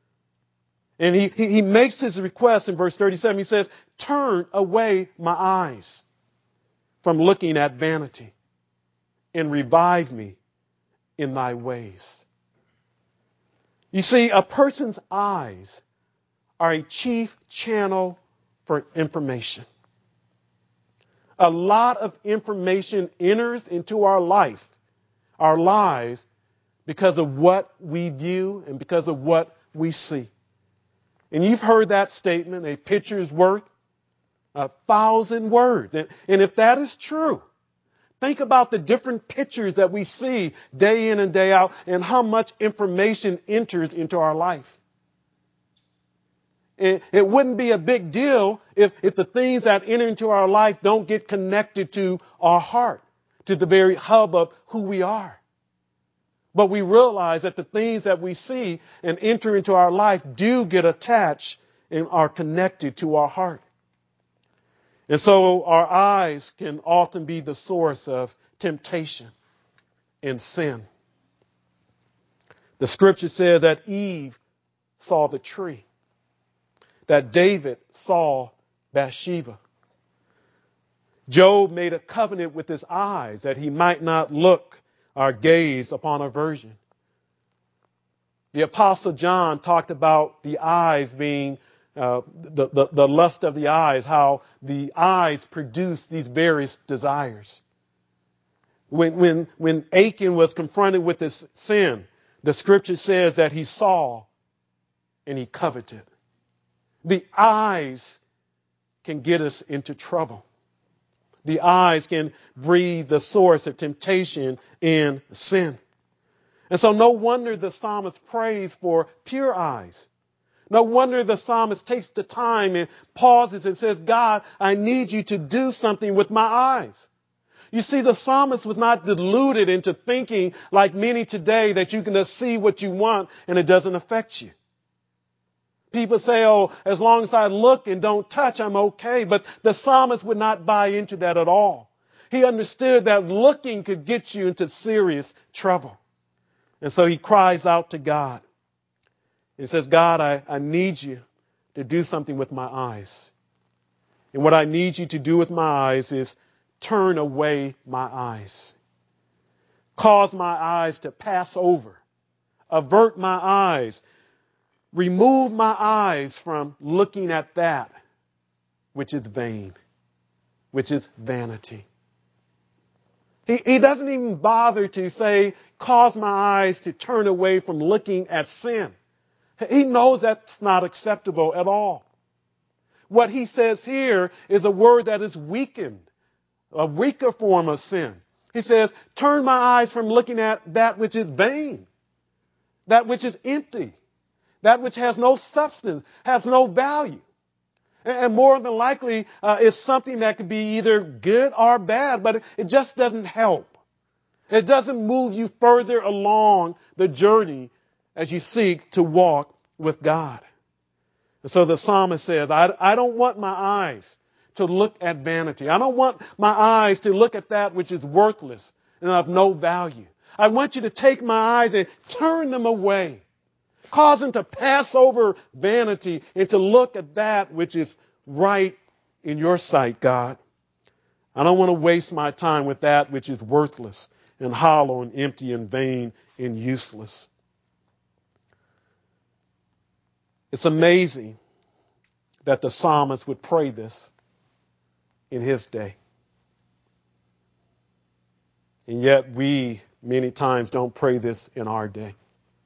And he, he, he makes his request in verse thirty-seven. He says, turn away my eyes from looking at vanity and revive me in thy ways. You see, a person's eyes are a chief channel for information. A lot of information enters into our life, our lives, because of what we view and because of what we see. And you've heard that statement, a picture is worth a thousand words. And, and if that is true, think about the different pictures that we see day in and day out and how much information enters into our life. It, it wouldn't be a big deal if, if the things that enter into our life don't get connected to our heart, to the very hub of who we are. But we realize that the things that we see and enter into our life do get attached and are connected to our heart. And so our eyes can often be the source of temptation and sin. The scripture says that Eve saw the tree, that David saw Bathsheba. Job made a covenant with his eyes that he might not look or gaze upon a virgin. The Apostle John talked about the eyes being uh, the, the, the lust of the eyes, how the eyes produce these various desires. When, when, when Achan was confronted with his sin, the scripture says that he saw and he coveted. The eyes can get us into trouble. The eyes can breathe the source of temptation and sin. And so no wonder the psalmist prays for pure eyes. No wonder the psalmist takes the time and pauses and says, God, I need you to do something with my eyes. You see, the psalmist was not deluded into thinking like many today that you can just see what you want and it doesn't affect you. People say, oh, as long as I look and don't touch, I'm okay. But the psalmist would not buy into that at all. He understood that looking could get you into serious trouble. And so he cries out to God. He says, God, I, I need you to do something with my eyes. And what I need you to do with my eyes is turn away my eyes. Cause my eyes to pass over. Avert my eyes. Remove my eyes from looking at that which is vain, which is vanity. He, he doesn't even bother to say, cause my eyes to turn away from looking at sin. He knows that's not acceptable at all. What he says here is a word that is weakened, a weaker form of sin. He says, turn my eyes from looking at that which is vain, that which is empty, that which has no substance, has no value. And more than likely, uh, is something that could be either good or bad, but it just doesn't help. It doesn't move you further along the journey as you seek to walk with God. And so the psalmist says, I, I don't want my eyes to look at vanity. I don't want my eyes to look at that which is worthless and of no value. I want you to take my eyes and turn them away. Cause them to pass over vanity and to look at that which is right in your sight, God. I don't want to waste my time with that which is worthless and hollow and empty and vain and useless. It's amazing that the psalmist would pray this in his day. And yet we many times don't pray this in our day.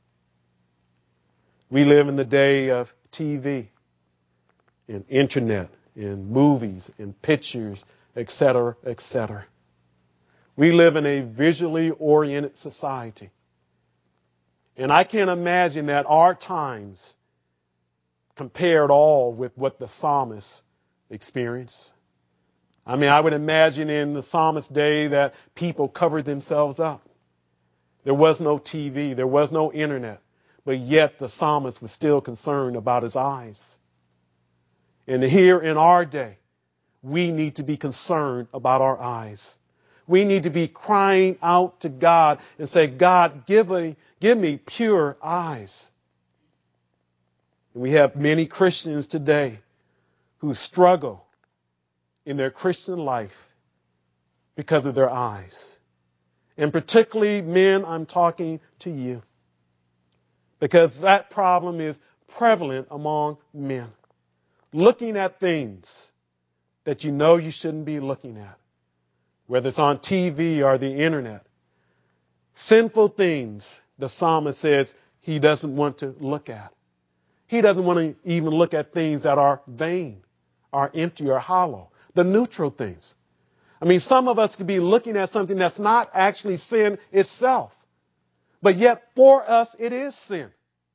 We live in the day of T V and internet and movies and pictures, et cetera, et cetera. We live in a visually oriented society. And I can't imagine that our times compared all with what the psalmist experienced. I mean, I would imagine in the psalmist's day that people covered themselves up. There was no T V. There was no internet. But yet the psalmist was still concerned about his eyes. And here in our day, we need to be concerned about our eyes. We need to be crying out to God and say, God, give me, give me pure eyes. And we have many Christians today who struggle in their Christian life because of their eyes. And particularly men, I'm talking to you. Because that problem is prevalent among men. Looking at things that you know you shouldn't be looking at, whether it's on T V or the internet. Sinful things, the psalmist says he doesn't want to look at. He doesn't want to even look at things that are vain, are empty or hollow, the neutral things. I mean, some of us could be looking at something that's not actually sin itself, but yet for us it is sin.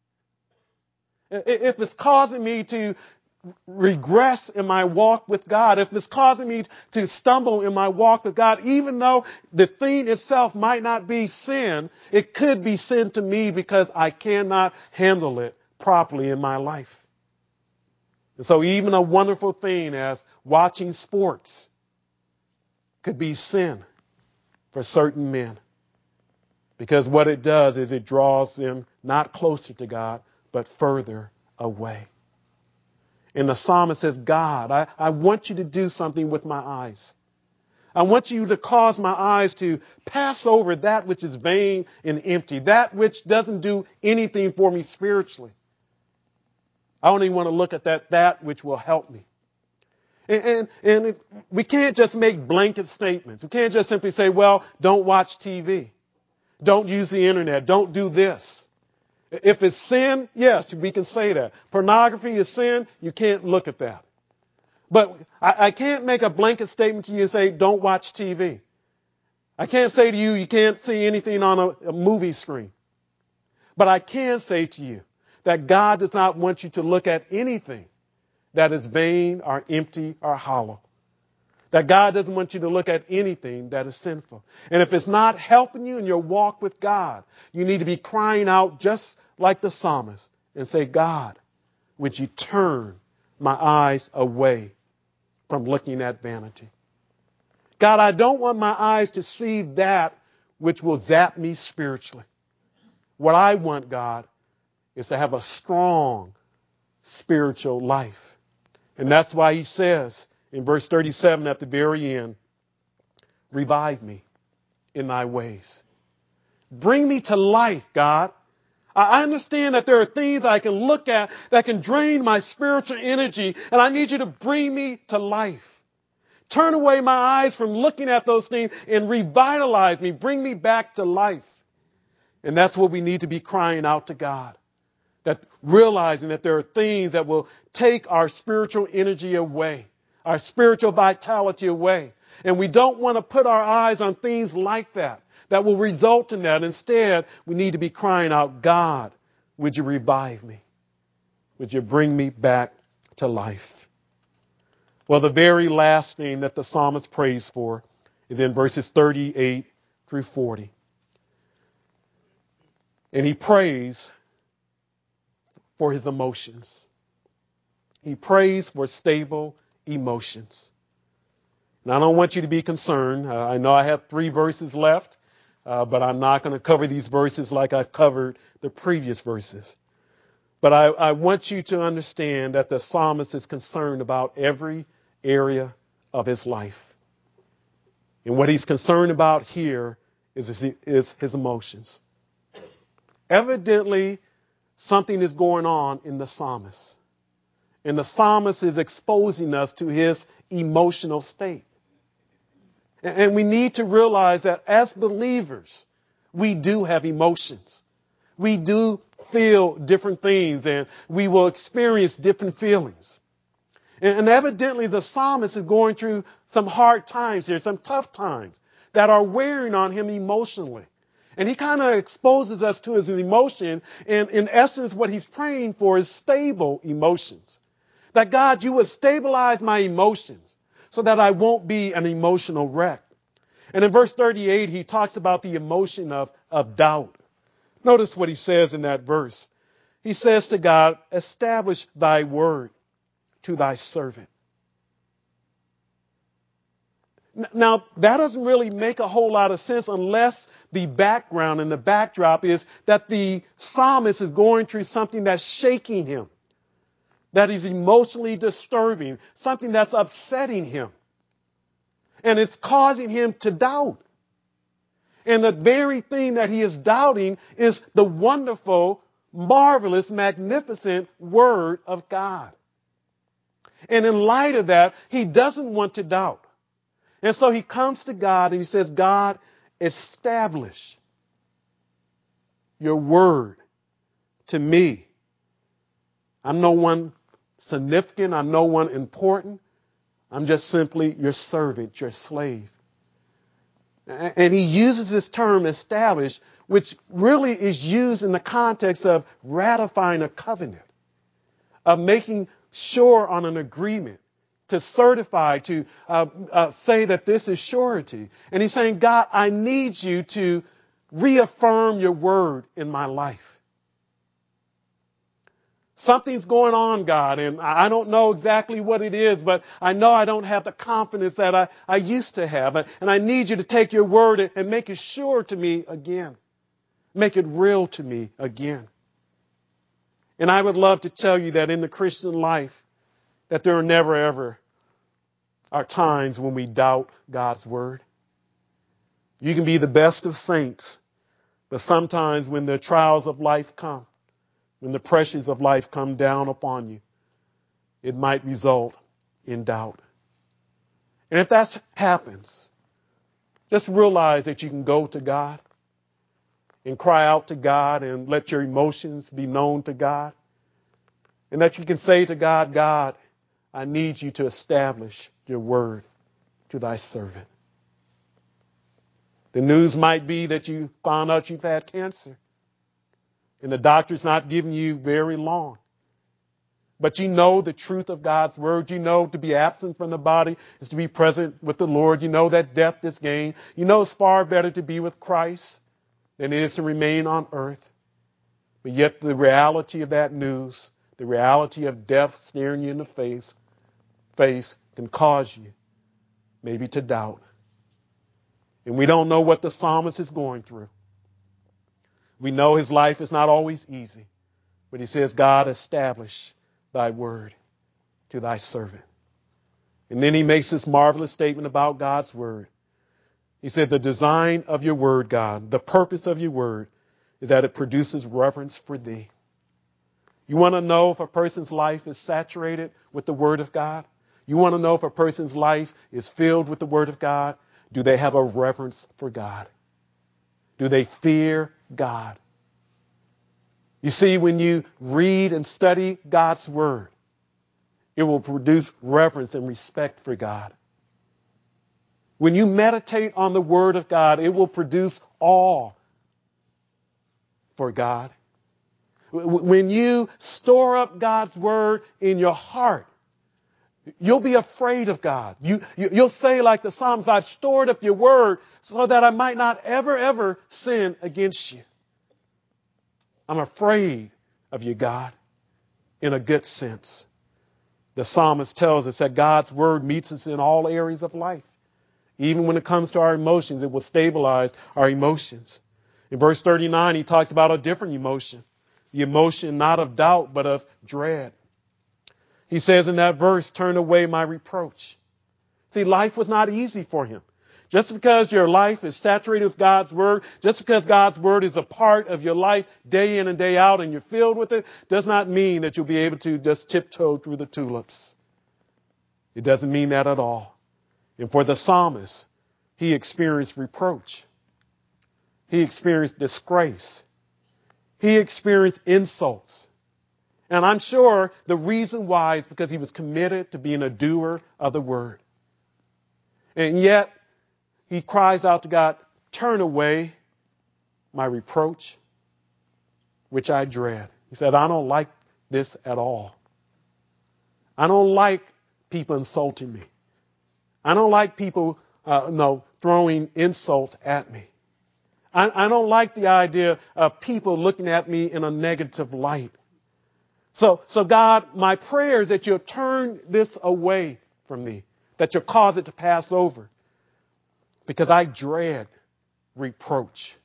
If it's causing me to regress in my walk with God, if it's causing me to stumble in my walk with God, even though the thing itself might not be sin, it could be sin to me because I cannot handle it properly in my life. And so even a wonderful thing as watching sports could be sin for certain men. Because what it does is it draws them not closer to God, but further away. And the psalmist says, God, I, I want you to do something with my eyes. I want you to cause my eyes to pass over that which is vain and empty, that which doesn't do anything for me spiritually. I only want to look at that, that which will help me. And, and, and it, we can't just make blanket statements. We can't just simply say, well, don't watch T V. Don't use the internet. Don't do this. If it's sin, yes, we can say that. Pornography is sin, you can't look at that. But I, I can't make a blanket statement to you and say, don't watch T V. I can't say to you, you can't see anything on a, a movie screen. But I can say to you that God does not want you to look at anything that is vain or empty or hollow. That God doesn't want you to look at anything that is sinful. And if it's not helping you in your walk with God, you need to be crying out just like the psalmist and say, God, would you turn my eyes away from looking at vanity? God, I don't want my eyes to see that which will zap me spiritually. What I want, God, is to have a strong spiritual life. And that's why he says in verse thirty-seven at the very end, revive me in thy ways. Bring me to life, God. I understand that there are things I can look at that can drain my spiritual energy, and I need you to bring me to life. Turn away my eyes from looking at those things and revitalize me. Bring me back to life. And that's what we need to be crying out to God. That realizing that there are things that will take our spiritual energy away, our spiritual vitality away. And we don't want to put our eyes on things like that, that will result in that. Instead, we need to be crying out, God, would you revive me? Would you bring me back to life? Well, the very last thing that the psalmist prays for is in verses thirty-eight through forty. And he prays for his emotions. He prays for stable emotions. And I don't want you to be concerned. Uh, I know I have three verses left, uh, but I'm not going to cover these verses like I've covered the previous verses. But I, I want you to understand that the psalmist is concerned about every area of his life. And what he's concerned about here is his, is his emotions. Evidently, something is going on in the psalmist. And the psalmist is exposing us to his emotional state. And we need to realize that as believers, we do have emotions. We do feel different things and we will experience different feelings. And evidently the psalmist is going through some hard times here, some tough times that are wearing on him emotionally. And he kind of exposes us to his emotion. And in essence, what he's praying for is stable emotions. That God, you would stabilize my emotions so that I won't be an emotional wreck. And in verse thirty-eight, he talks about the emotion of, of doubt. Notice what he says in that verse. He says to God, establish thy word to thy servant. Now, that doesn't really make a whole lot of sense unless the background and the backdrop is that the psalmist is going through something that's shaking him, that is emotionally disturbing, something that's upsetting him. And it's causing him to doubt. And the very thing that he is doubting is the wonderful, marvelous, magnificent Word of God. And in light of that, he doesn't want to doubt. And so he comes to God and he says, God, establish your word to me. I'm no one significant. I'm no one important. I'm just simply your servant, your slave. And he uses this term establish, which really is used in the context of ratifying a covenant, of making sure on an agreement, to certify, to uh, uh, say that this is surety. And he's saying, God, I need you to reaffirm your word in my life. Something's going on, God, and I don't know exactly what it is, but I know I don't have the confidence that I, I used to have. And I need you to take your word and make it sure to me again. Make it real to me again. And I would love to tell you that in the Christian life, that there are never ever are times when we doubt God's word. You can be the best of saints, but sometimes when the trials of life come, when the pressures of life come down upon you, it might result in doubt. And if that happens, just realize that you can go to God and cry out to God and let your emotions be known to God. And that you can say to God, God, I need you to establish your word to thy servant. The news might be that you found out you've had cancer and the doctor's not giving you very long. But you know the truth of God's word. You know to be absent from the body is to be present with the Lord. You know that death is gain. You know it's far better to be with Christ than it is to remain on earth. But yet the reality of that news, the reality of death staring you in the face, face can cause you maybe to doubt. And we don't know what the psalmist is going through. We know his life is not always easy. But he says, God, establish thy word to thy servant. And then he makes this marvelous statement about God's word. He said, the design of your word, God, the purpose of your word is that it produces reverence for thee. You want to know if a person's life is saturated with the word of God? You want to know if a person's life is filled with the Word of God? Do they have a reverence for God? Do they fear God? You see, when you read and study God's Word, it will produce reverence and respect for God. When you meditate on the Word of God, it will produce awe for God. When you store up God's Word in your heart, you'll be afraid of God. You, you, you'll say like the Psalms, I've stored up your Word so that I might not ever, ever sin against you. I'm afraid of you, God, in a good sense. The psalmist tells us that God's Word meets us in all areas of life. Even when it comes to our emotions, it will stabilize our emotions. In verse thirty-nine, he talks about a different emotion. The emotion not of doubt, but of dread. He says in that verse, turn away my reproach. See, life was not easy for him. Just because your life is saturated with God's Word, just because God's Word is a part of your life day in and day out and you're filled with it, does not mean that you'll be able to just tiptoe through the tulips. It doesn't mean that at all. And for the psalmist, he experienced reproach. He experienced disgrace. He experienced insults. And I'm sure the reason why is because he was committed to being a doer of the Word. And yet, he cries out to God, turn away my reproach, which I dread. He said, I don't like this at all. I don't like people insulting me. I don't like people uh, no, throwing insults at me. I, I don't like the idea of people looking at me in a negative light. So, so God, my prayer is that you'll turn this away from me, that you'll cause it to pass over, because I dread reproach.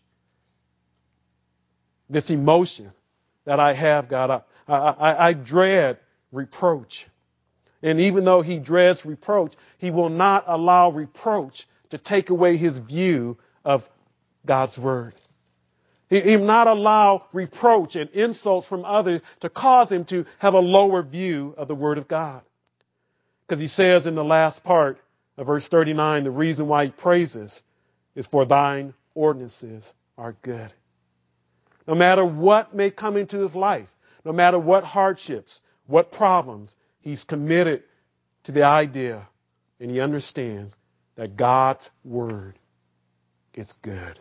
This emotion that I have, God, I, I, I dread reproach. And even though he dreads reproach, he will not allow reproach to take away his view of God's Word. He, he will not allow reproach and insults from others to cause him to have a lower view of the Word of God. Because he says in the last part of verse thirty-nine, the reason why he praises is for thine ordinances are good. No matter what may come into his life, no matter what hardships, what problems, he's committed to the idea and he understands that God's Word is good.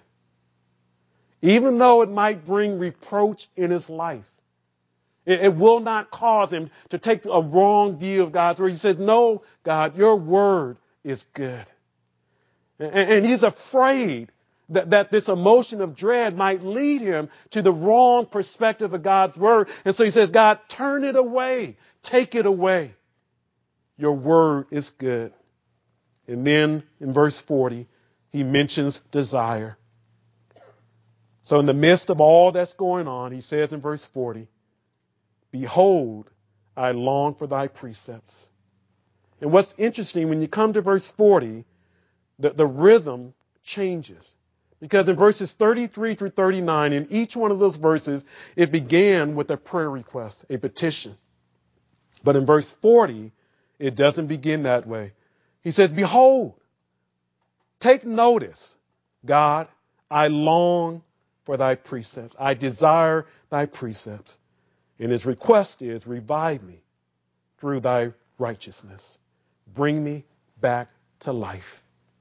Even though it might bring reproach in his life, it, it will not cause him to take a wrong view of God's Word. He says, no, God, your Word is good. And, and he's afraid that, that this emotion of dread might lead him to the wrong perspective of God's Word. And so he says, God, turn it away. Take it away. Your Word is good. And then in verse forty, he mentions desire. So in the midst of all that's going on, he says in verse forty, behold, I long for thy precepts. And what's interesting, when you come to verse forty, the, the rhythm changes. Because in verses thirty-three through thirty-nine, in each one of those verses, it began with a prayer request, a petition. But in verse forty, it doesn't begin that way. He says, behold, take notice, God, I long for thy precepts. I desire thy precepts. And his request is, revive me through thy righteousness. Bring me back to life.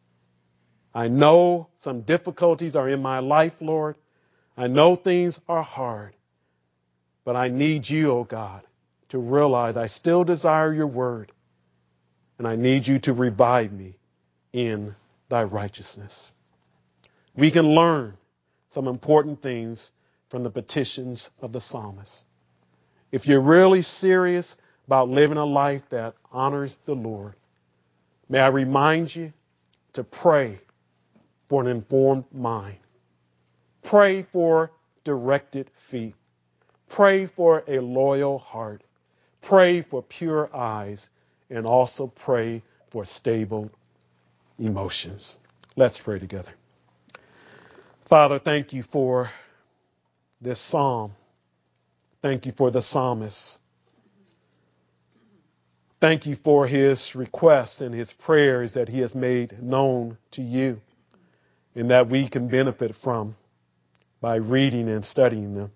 I know some difficulties are in my life, Lord. I know things are hard. But I need you, oh God, to realize I still desire your word. And I need you to revive me in thy righteousness. We can learn some important things from the petitions of the psalmist. If you're really serious about living a life that honors the Lord, may I remind you to pray for an informed mind. Pray for directed feet. Pray for a loyal heart. Pray for pure eyes. And also pray for stable emotions. Let's pray together. Father, thank you for this psalm. Thank you for the psalmist. Thank you for his requests and his prayers that he has made known to you and that we can benefit from by reading and studying them.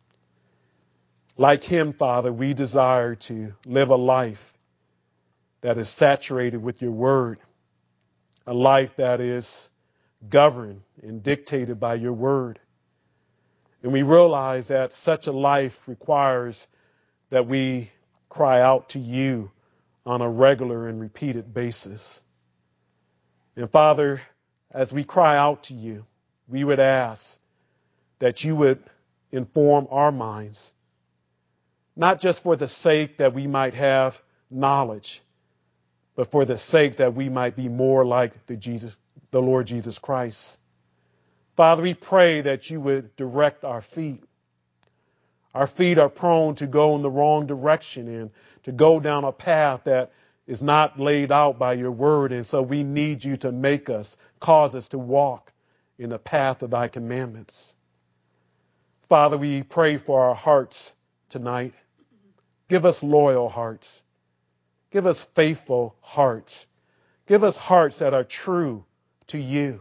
Like him, Father, we desire to live a life that is saturated with your word, a life that is governed and dictated by your word. And we realize that such a life requires that we cry out to you on a regular and repeated basis. And Father, as we cry out to you, we would ask that you would inform our minds, not just for the sake that we might have knowledge, but for the sake that we might be more like the Jesus, the Lord Jesus Christ. Father, we pray that you would direct our feet. Our feet are prone to go in the wrong direction and to go down a path that is not laid out by your word. And so we need you to make us, cause us to walk in the path of thy commandments. Father, we pray for our hearts tonight. Give us loyal hearts. Give us faithful hearts. Give us hearts that are true to you.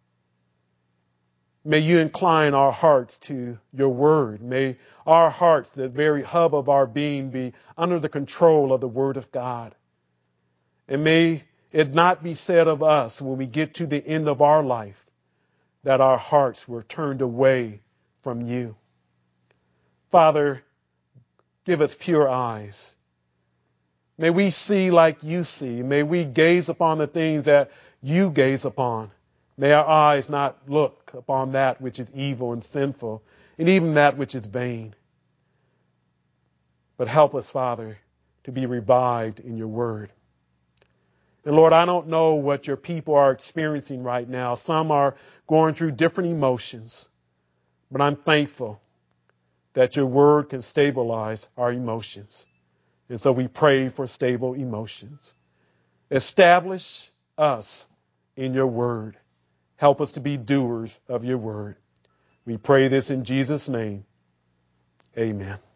May you incline our hearts to your word. May our hearts, the very hub of our being, be under the control of the word of God. And may it not be said of us when we get to the end of our life that our hearts were turned away from you. Father, give us pure eyes. May we see like you see. May we gaze upon the things that you gaze upon. May our eyes not look upon that which is evil and sinful, and even that which is vain. But help us, Father, to be revived in your word. And Lord, I don't know what your people are experiencing right now. Some are going through different emotions, but I'm thankful that your word can stabilize our emotions. And so we pray for stable emotions. Establish us in your word. Help us to be doers of your word. We pray this in Jesus' name. Amen.